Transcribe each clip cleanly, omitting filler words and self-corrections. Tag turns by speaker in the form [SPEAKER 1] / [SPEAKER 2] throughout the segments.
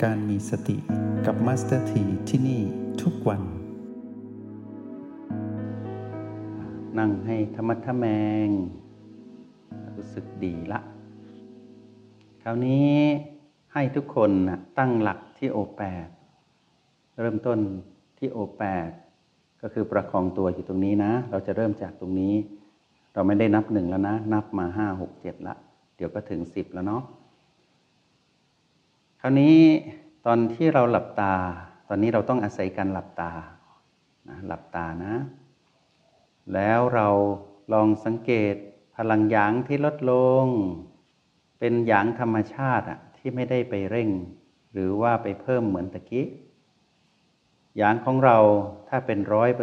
[SPEAKER 1] การมีสติกับมาสเตอร์ทีที่นี่ทุกวันนั่งให้ธรรมะทะแมงรู้สึกดีละคราวนี้ให้ทุกคนตั้งหลักที่โอแปดเริ่มต้นที่โอแปดก็คือประคองตัวอยู่ตรงนี้นะเราจะเริ่มจากตรงนี้เราไม่ได้นับ1แล้วนะนับมา5 6 7ละเดี๋ยวก็ถึง10แล้วเนาะคราวนี้ตอนที่เราหลับตาตอนนี้เราต้องอาศัยการหลับตานะหลับตานะแล้วเราลองสังเกตพลังหยางที่ลดลงเป็นหยางธรรมชาติที่ไม่ได้ไปเร่งหรือว่าไปเพิ่มเหมือนตะกี้หยางของเราถ้าเป็น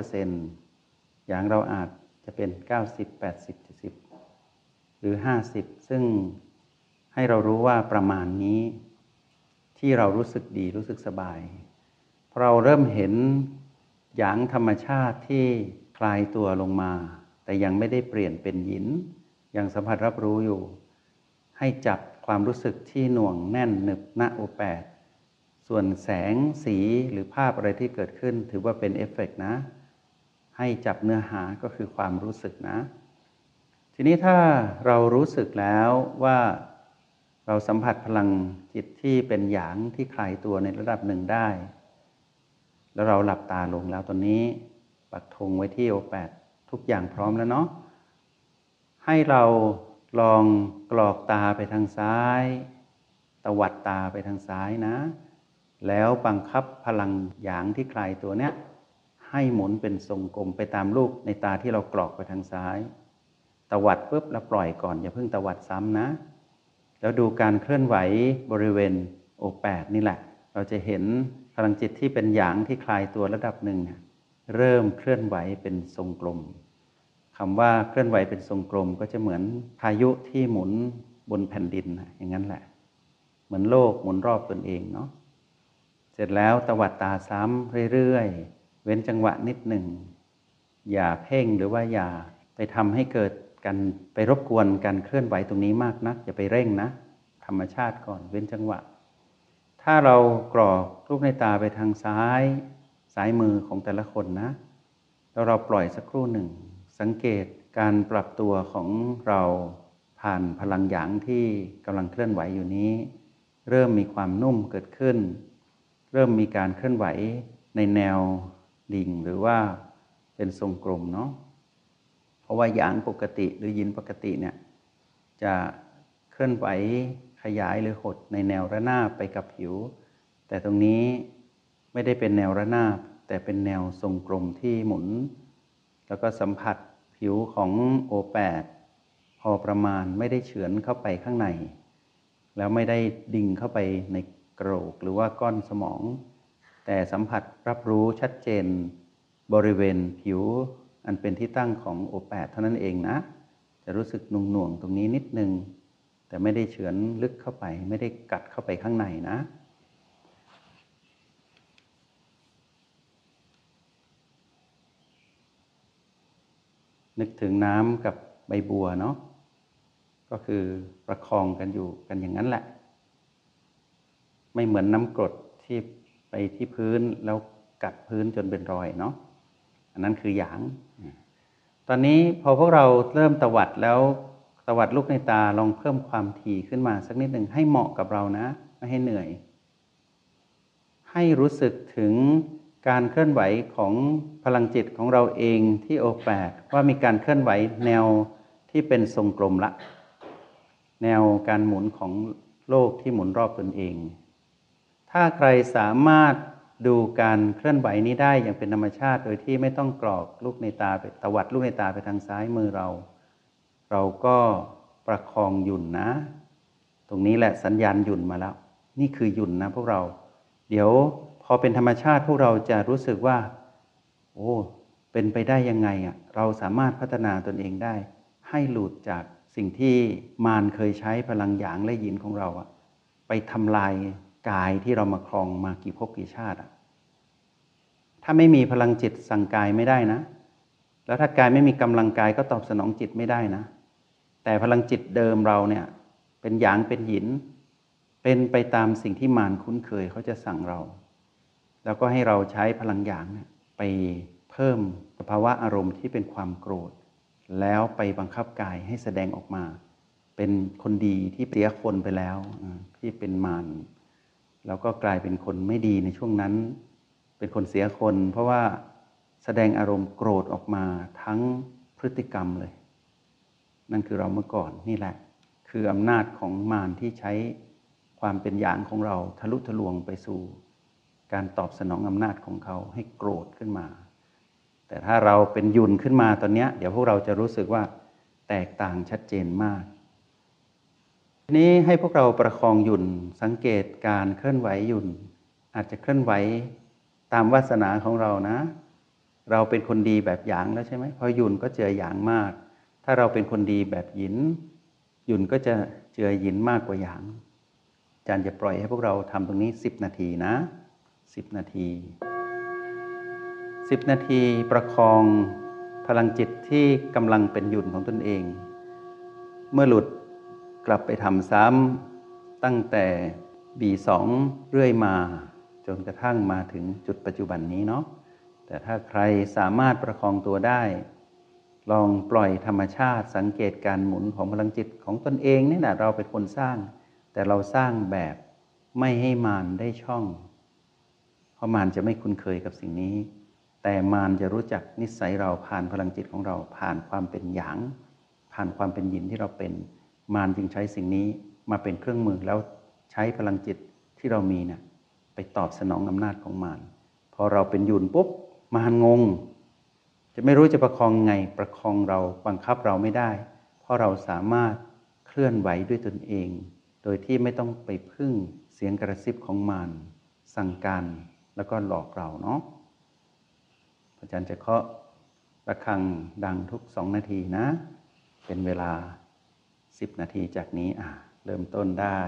[SPEAKER 1] 100% หยางเราอาจจะเป็น90 80 70หรือ50ซึ่งให้เรารู้ว่าประมาณนี้ที่เรารู้สึกดีรู้สึกสบายพอเราเริ่มเห็นหยางธรรมชาติที่คลายตัวลงมาแต่ยังไม่ได้เปลี่ยนเป็นหยินยังสัมผัสรับรู้อยู่ให้จับความรู้สึกที่หน่วงแน่นหนึบณโอแปดส่วนแสงสีหรือภาพอะไรที่เกิดขึ้นถือว่าเป็นเอฟเฟกต์นะให้จับเนื้อหาก็คือความรู้สึกนะทีนี้ถ้าเรารู้สึกแล้วว่าเราสัมผัสพลังจิตที่เป็นหยางที่คลายตัวในระดับหนึ่งได้แล้วเราหลับตาลงแล้วตอนนี้ปักธงไว้ที่โอแปดทุกอย่างพร้อมแล้วเนาะให้เราลองกรอกตาไปทางซ้ายตวัดตาไปทางซ้ายนะแล้วบังคับพลังหยางที่คลายตัวเนี้ยให้หมุนเป็นทรงกลมไปตามรูปในตาที่เรากรอกไปทางซ้ายตวัดปุ๊บแล้วปล่อยก่อนอย่าเพิ่งตวัดซ้ำนะแล้วดูการเคลื่อนไหวบริเวณโอแปดนี่แหละเราจะเห็นพลังจิตที่เป็นหยางที่คลายตัวระดับหนึ่งเริ่มเคลื่อนไหวเป็นทรงกลมคำว่าเคลื่อนไหวเป็นทรงกลมก็จะเหมือนพายุที่หมุนบนแผ่นดินอย่างนั้นแหละเหมือนโลกหมุนรอบตนเองเนาะเสร็จแล้วตวัดตาซ้ำเรื่อยๆเว้นจังหวะนิดหนึ่งอย่าเพ่งหรือว่าอย่าไปทำให้เกิดกันไปรบกวนการเคลื่อนไหวตรงนี้มากนักอย่าไปเร่งนะธรรมชาติก่อนเว้นจังหวะถ้าเรากรอกลูกในตาไปทางซ้ายมือของแต่ละคนนะแล้วเราปล่อยสักครู่หนึ่งสังเกตการปรับตัวของเราผ่านพลังหยางที่กำลังเคลื่อนไหวอยู่นี้เริ่มมีความนุ่มเกิดขึ้นเริ่มมีการเคลื่อนไหวในแนวดิ่งหรือว่าเป็นทรงกลมเนาะเพราะว่าหยางปกติหรือยินปกติเนี่ยจะเคลื่อนไหวขยายหรือหดในแนวระนาบไปกับผิวแต่ตรงนี้ไม่ได้เป็นแนวระนาบแต่เป็นแนวทรงกลมที่หมุนแล้วก็สัมผัสผิวของโอแปดพอประมาณไม่ได้เฉือนเข้าไปข้างในแล้วไม่ได้ดิ่งเข้าไปในกระโหลกหรือว่าก้อนสมองแต่สัมผัสรับรู้ชัดเจนบริเวณผิวอันเป็นที่ตั้งของโอแปดเท่านั้นเองนะจะรู้สึกหน่วงๆตรงนี้นิดนึงแต่ไม่ได้เฉือนลึกเข้าไปไม่ได้กัดเข้าไปข้างในนะนึกถึงน้ำกับใบบัวเนาะก็คือประคองกันอยู่กันอย่างนั้นแหละไม่เหมือนน้ำกรดที่ไปที่พื้นแล้วกัดพื้นจนเป็นรอยเนาะอันนั้นคือหยางตอนนี้พอพวกเราเริ่มตวัดแล้วตวัดลูกในตาลองเพิ่มความถี่ขึ้นมาสักนิดหนึ่งให้เหมาะกับเรานะไม่ให้เหนื่อยให้รู้สึกถึงการเคลื่อนไหวของพลังจิตของเราเองที่โอแปดว่ามีการเคลื่อนไหวแนวที่เป็นทรงกลมละแนวการหมุนของโลกที่หมุนรอบตนเองถ้าใครสามารถดูการเคลื่อนไหวนี้ได้อย่างเป็นธรรมชาติโดยที่ไม่ต้องกรอกลูกในตาไปตวัดลูกในตาไปทางซ้ายมือเราก็ประคองหยุ่นนะตรงนี้แหละสัญญาณหยุ่นมาแล้วนี่คือหยุ่นนะพวกเราเดี๋ยวพอเป็นธรรมชาติพวกเราจะรู้สึกว่าโอ้เป็นไปได้ยังไงเราสามารถพัฒนาตนเองได้ให้หลุดจากสิ่งที่มารเคยใช้พลังหยางและหยินของเราไปทำลายกายที่เรามาครองมากี่ภพกี่ชาติถ้าไม่มีพลังจิตสั่งกายไม่ได้นะแล้วถ้ากายไม่มีกำลังกายก็ตอบสนองจิตไม่ได้นะแต่พลังจิตเดิมเราเนี่ยเป็นหยางเป็นหยินเป็นไปตามสิ่งที่มารคุ้นเคยเขาจะสั่งเรา แล้วก็ให้เราใช้พลังหยางไปเพิ่มสภาวะอารมณ์ที่เป็นความโกรธแล้วไปบังคับกายให้แสดงออกมาเป็นคนดีที่เสียคนไปแล้วที่เป็นมารแล้วก็กลายเป็นคนไม่ดีในช่วงนั้นเป็นคนเสียคนเพราะว่าแสดงอารมณ์โกรธออกมาทั้งพฤติกรรมเลยนั่นคือเราเมื่อก่อนนี่แหละคืออำนาจของมารที่ใช้ความเป็นหยางของเราทะลุทะลวงไปสู่การตอบสนองอำนาจของเขาให้โกรธขึ้นมาแต่ถ้าเราเป็นยุนขึ้นมาตอนนี้เดี๋ยวพวกเราจะรู้สึกว่าแตกต่างชัดเจนมากทีนี้ให้พวกเราประคองยุนสังเกตการเคลื่อนไหวยุนอาจจะเคลื่อนไหวตามวาสนาของเรานะเราเป็นคนดีแบบหยางแล้วใช่ไหมพอยุนก็เจอหยางมากถ้าเราเป็นคนดีแบบหยินยุนก็จะเจอหยินมากกว่าหยางอาจารย์จะปล่อยให้พวกเราทำตรงนี้10 นาทีนะ10 นาที10 นาทีประคองพลังจิตที่กำลังเป็นหยุนของตนเองเมื่อหลุดกลับไปทำซ้ำตั้งแต่ B2 เรื่อยมาจนกระทั่งมาถึงจุดปัจจุบันนี้เนาะแต่ถ้าใครสามารถประคองตัวได้ลองปล่อยธรรมชาติสังเกตการหมุนของพลังจิตของตนเองนี่แหละเราเป็นคนสร้างแต่เราสร้างแบบไม่ให้มารได้ช่องเพราะมารจะไม่คุ้นเคยกับสิ่งนี้แต่มารจะรู้จักนิสัยเราผ่านพลังจิตของเราผ่านความเป็นหยางผ่านความเป็นหยินที่เราเป็นมารจึงใช้สิ่งนี้มาเป็นเครื่องมือแล้วใช้พลังจิตที่เรามีเนี่ยไปตอบสนองอำนาจของมารพอเราเป็นหยุนปุ๊บมารงงจะไม่รู้จะประคองไงประคองเราบังคับเราไม่ได้เพราะเราสามารถเคลื่อนไหวด้วยตนเองโดยที่ไม่ต้องไปพึ่งเสียงกระซิบของมารสั่งการแล้วก็หลอกเราเนาะอาจารย์จะเคาะระฆังดังทุก2 นาทีนะเป็นเวลา10 นาทีจากนี้เริ่มต้นได้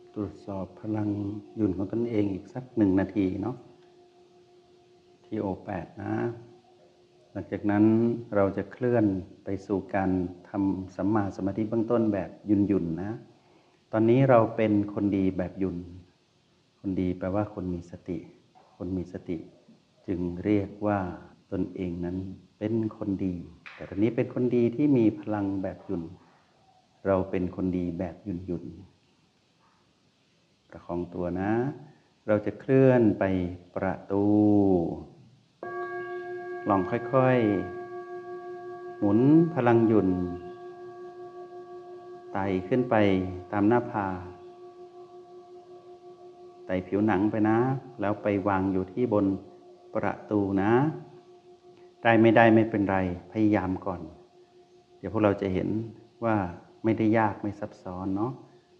[SPEAKER 1] ตรวจสอบพลังหยุ่นของตนเองอีกสัก1 นาทีเนาะที่โอ8นะหลังจากนั้นเราจะเคลื่อนไปสู่การทำสัมมาสมาธิเบื้องต้นแบบหยุ่นๆนะตอนนี้เราเป็นคนดีแบบหยุ่นคนดีแปลว่าคนมีสติคนมีสติจึงเรียกว่าตนเองนั้นเป็นคนดีแต่ตอนนี้เป็นคนดีที่มีพลังแบบหยุ่นเราเป็นคนดีแบบหยุ่นประคองตัวนะเราจะเคลื่อนไปประตูลองค่อยๆหมุนพลังหยุ่นไต่ขึ้นไปตามหน้าผากไต่ผิวหนังไปนะแล้วไปวางอยู่ที่บนประตูนะได้ไม่ได้ไม่เป็นไรพยายามก่อนเดี๋ยวพวกเราจะเห็นว่าไม่ได้ยากไม่ซับซ้อนเนาะ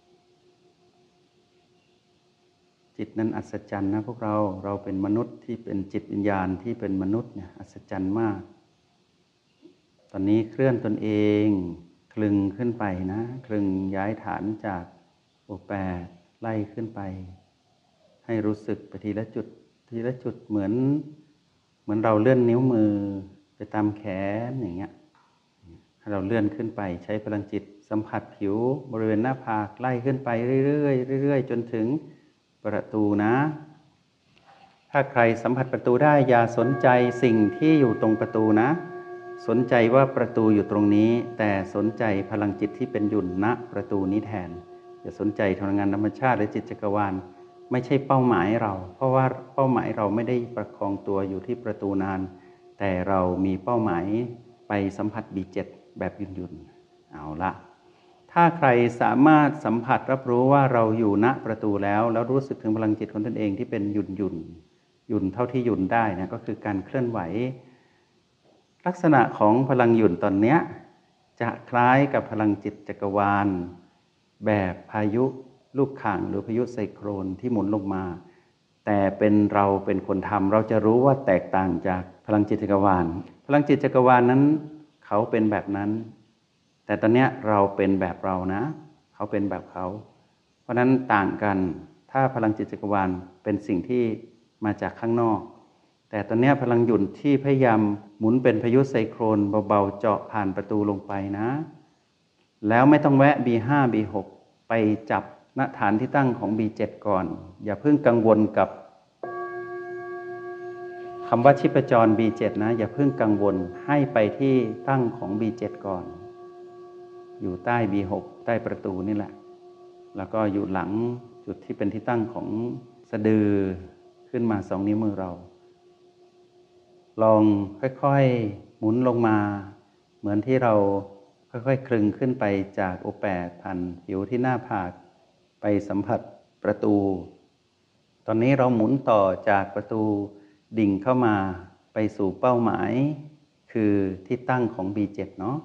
[SPEAKER 1] จิตนั้นอัศจรรย์นะพวกเราเป็นมนุษย์ที่เป็นจิตวิญญาณที่เป็นมนุษย์เนี่ยอัศจรรย์มากตอนนี้เคลื่อนตนเองคลึงขึ้นไปนะคลึงย้ายฐานจากโอ8ไล่ขึ้นไปให้รู้สึกไปทีละจุดทีละจุดเหมือนเราเลื่อนนิ้วมือไปตามแขนอย่างเงี้ยให้เราเลื่อนขึ้นไปใช้พลังจิตสัมผัสผิวบริเวณหน้าผากไล่ขึ้นไปเรื่อยๆเรื่อยๆจนถึงประตูนะถ้าใครสัมผัสประตูได้อย่าสนใจสิ่งที่อยู่ตรงประตูนะสนใจว่าประตูอยู่ตรงนี้แต่สนใจพลังจิตที่เป็นหยุ่นณประตูนี้แทนอย่าสนใจพลังงานธรรมชาติหรือจิตจักรวาลไม่ใช่เป้าหมายเราเพราะว่าเป้าหมายเราไม่ได้ประคองตัวอยู่ที่ประตูนานแต่เรามีเป้าหมายไปสัมผัส B7 แบบหยุ่นๆเอาละถ้าใครสามารถสัมผัสรับรู้ว่าเราอยู่ณประตูแล้วรู้สึกถึงพลังจิตของตนเองที่เป็นหยุ่นเท่าที่หยุ่นได้นะก็คือการเคลื่อนไหวลักษณะของพลังหยุ่นตอนนี้จะคล้ายกับพลังจิตจักรวาลแบบพายุลูกข่างหรือพายุไซโครนที่หมุนลงมาแต่เป็นเราเป็นคนทำเราจะรู้ว่าแตกต่างจากพลังจิตจักรวาลพลังจิตจักรวาลนั้นเขาเป็นแบบนั้นแต่ตอนนี้เราเป็นแบบเรานะเขาเป็นแบบเขาเพราะนั้นต่างกันถ้าพลังจิตจักรวาลเป็นสิ่งที่มาจากข้างนอกแต่ตอนนี้พลังหยุ่นที่พยายามหมุนเป็นพายุไซโครนเบาๆเจาะผ่านประตูลงไปนะแล้วไม่ต้องแวะ B5 B6 ไปจับณฐานที่ตั้งของ B7 ก่อนอย่าเพิ่งกังวลกับคำว่าชีพจร B7 นะอย่าเพิ่งกังวลให้ไปที่ตั้งของ B7 ก่อนอยู่ใต้ B6 ใต้ประตูนี่แหละแล้วก็อยู่หลังจุดที่เป็นที่ตั้งของสะดือขึ้นมา2 นิ้วมือเราลองค่อยๆหมุนลงมาเหมือนที่เราค่อยๆคลึงขึ้นไปจากโอ8ผ่านผิวที่หน้าผากไปสัมผัสประตูตอนนี้เราหมุนต่อจากประตูดิ่งเข้ามาไปสู่เป้าหมายคือที่ตั้งของ B7 เนาะ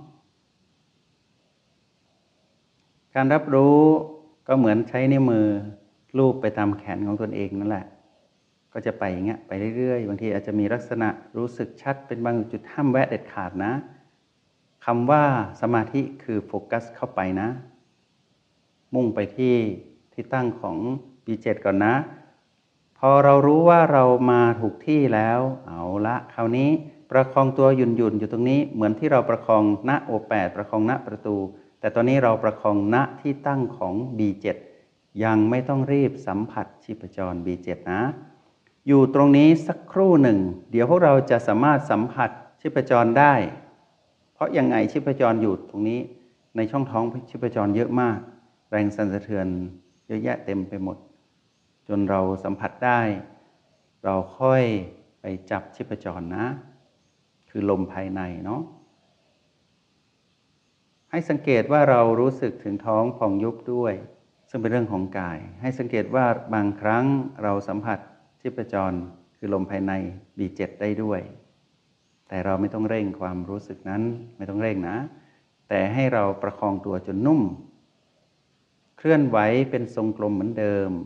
[SPEAKER 1] การรับรู้ก็เหมือนใช้นิ้วมือลูบไปตามแขนของตนเองนั่นแหละก็จะไปอย่างเงี้ยไปเรื่อยๆบางทีอาจจะมีลักษณะรู้สึกชัดเป็นบางจุดห้ามแวะเด็ดขาดนะคำว่าสมาธิคือโฟกัสเข้าไปนะมุ่งไปที่ตั้งของ B7 ก่อนนะพอเรารู้ว่าเรามาถูกที่แล้วเอาละคราวนี้ประคองตัวหยุ่นอยู่ตรงนี้เหมือนที่เราประคองณโอ8ประคองณประตูแต่ตอนนี้เราประคองณที่ตั้งของ B7 ยังไม่ต้องรีบสัมผัสชีพจร B7 นะอยู่ตรงนี้สักครู่หนึ่งเดี๋ยวพวกเราจะสามารถสัมผัสชีพจรได้เพราะยังไงชีพจรอยู่ตรงนี้ในช่องท้องชีพจรเยอะมากแรงสั่นสะเทือนเยอะแยะเต็มไปหมดจนเราสัมผัสได้เราค่อยไปจับชีพจรนะคือลมภายในเนาะให้สังเกตว่าเรารู้สึกถึงท้องพองยุบด้วยซึ่งเป็นเรื่องของกายให้สังเกตว่าบางครั้งเราสัมผัสชีพจรคือลมภายใน B7 ได้ด้วยแต่เราไม่ต้องเร่งความรู้สึกนั้นไม่ต้องเร่งนะแต่ให้เราประคองตัวจนนุ่มเคลื่อนไหวเป็นทรงกลมเหมือนเดิม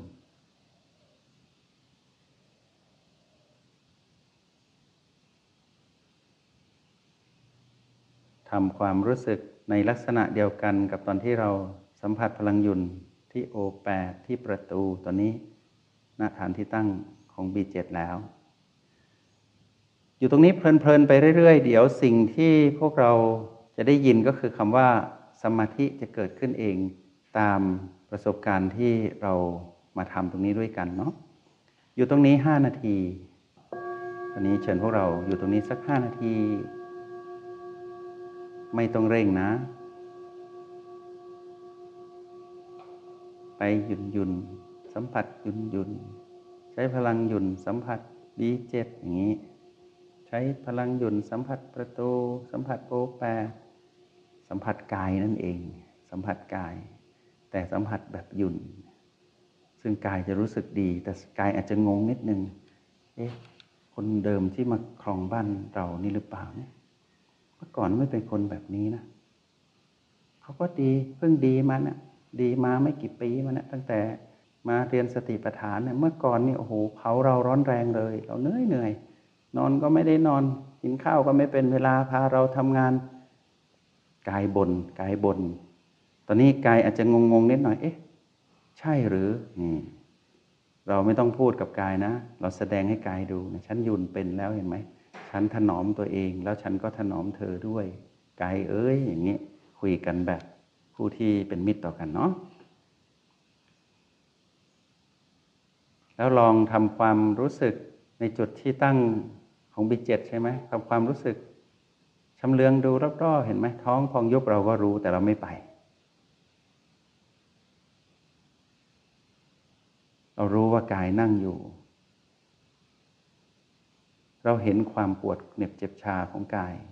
[SPEAKER 1] ทำความรู้สึกในลักษณะเดียวกันกับตอนที่เราสัมผัสพลังหยุ่นที่ O8 ที่ประตูตอนนี้ณฐานที่ตั้งของ B7 แล้วอยู่ตรงนี้เพลินๆไปเรื่อยๆเดี๋ยวสิ่งที่พวกเราจะได้ยินก็คือคำว่าสมาธิจะเกิดขึ้นเองตามประสบการณ์ที่เรามาทำตรงนี้ด้วยกันเนาะอยู่ตรงนี้5 นาทีตอนนี้เชิญพวกเราอยู่ตรงนี้สัก5 นาทีไม่ต้องเร่งนะไปหยุ่นสัมผัสหยุ่นใช้พลังหยุ่นสัมผัส B7 อย่างนี้ใช้พลังหยุ่นสัมผัสประตูสัมผัสO8สัมผัสกายนั่นเองสัมผัสกายแต่สัมผัสแบบหยุ่นซึ่งกายจะรู้สึกดีแต่กายอาจจะงงนิดนึงคนเดิมที่มาครองบ้านเรานี่หรือเปล่าเนี่ยเมื่อก่อนไม่เป็นคนแบบนี้นะเขาก็ดีเพิ่งดีมานะดีมาไม่กี่ปีมานะตั้งแต่มาเรียนสติปัฏฐานเนี่ยเมื่อก่อนนี่โอ้โหเผาเราร้อนแรงเลยเราเหนื่อยนอนก็ไม่ได้นอนกินข้าวก็ไม่เป็นเวลาพาเราทำงานกายบ่นตอนนี้กายอาจจะงงนิดหน่อยใช่หรือเราไม่ต้องพูดกับกายนะเราแสดงให้กายดูนะฉันหยุ่นเป็นแล้วเห็นไหมฉันถนอมตัวเองแล้วฉันก็ถนอมเธอด้วยกายอย่างนี้คุยกันแบบผู้ที่เป็นมิตรต่อกันเนาะแล้วลองทำความรู้สึกในจุดที่ตั้งของ B7 ใช่ไหมทำความรู้สึกชำเลืองดูรอบๆเห็นไหมท้องพองยุบเราก็รู้แต่เราไม่ไปเรารู้ว่ากายนั่งอยู่เราเห็นความปวดเหน็บเจ็บชาของกาย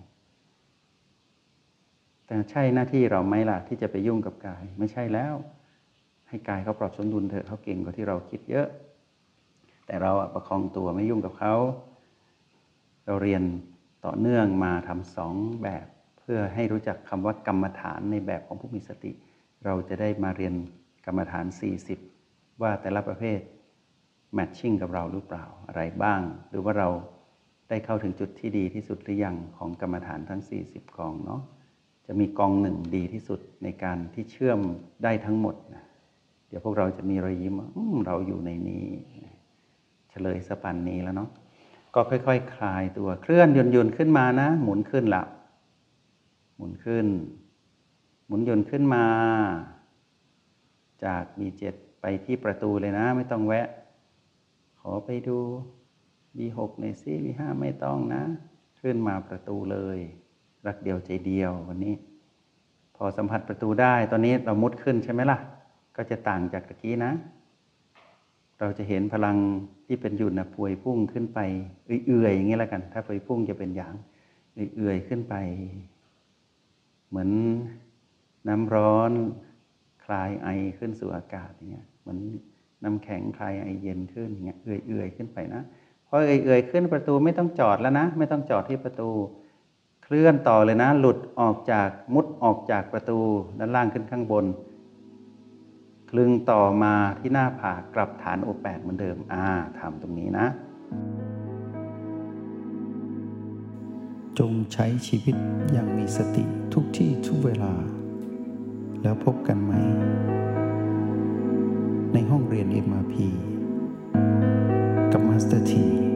[SPEAKER 1] แต่ใช่หน้าที่เราไหมล่ะที่จะไปยุ่งกับกายไม่ใช่แล้วให้กายเขาปรับสมดุลเถอะเขาเก่งกว่าที่เราคิดเยอะแต่เราประคองตัวไม่ยุ่งกับเขาเราเรียนต่อเนื่องมาทำ2 แบบเพื่อให้รู้จักคำว่ากรรมฐานในแบบของผู้มีสติเราจะได้มาเรียนกรรมฐาน40ว่าแต่ละประเภทแมทชิ่งกับเราหรือเปล่าอะไรบ้างหรือว่าเราได้เข้าถึงจุดที่ดีที่สุดหรือยังของกรรมฐานทั้ง40กองเนาะจะมีกองหนึ่งดีที่สุดในการที่เชื่อมได้ทั้งหมดนะเดี๋ยวพวกเราจะมีรอยยิ้มว่าเราอยู่ในนี้เฉลยสปันนี้แล้วเนาะก็ค่อยๆ คลายตัวเคลื่อนหยุ่นขึ้นมานะหมุนขึ้นละหมุนขึ้นหมุนหยุ่นขึ้นมาจาก B7 ไปที่ประตูเลยนะไม่ต้องแวะขอไปดู B6 หน่อยสิ B5 ไม่ต้องนะขึ้นมาประตูเลยรักเดียวใจเดียววันนี้พอสัมผัสประตูได้ตอนนี้เรามุดขึ้นใช่ไหมล่ะก็จะต่างจากตะกี้นะเราจะเห็นพลังที่เป็นหยุ่นนะพวยพุ่งขึ้นไปเอื่อยๆอย่างนี้แล้วกันถ้าพวยพุ่งจะเป็นอย่างเอื่อยๆขึ้นไปเหมือนน้ำร้อนคลายไอขึ้นสู่อากาศอย่างเงี้ยเหมือนน้ำแข็งคลายไอเย็นขึ้นอย่างเงี้ยเอื่อยๆขึ้นไปนะพอเอื่อยๆขึ้นประตูไม่ต้องจอดแล้วนะไม่ต้องจอดที่ประตูเคลื่อนต่อเลยนะหลุดออกจากมุดออกจากประตูด้านล่างขึ้นข้างบนคลึงต่อมาที่หน้าผากกลับฐานO8เหมือนเดิมทำตรงนี้นะ
[SPEAKER 2] จงใช้ชีวิตอย่างมีสติทุกที่ทุกเวลาแล้วพบกันไหมในห้องเรียน MRP กับมาสเตอร์ที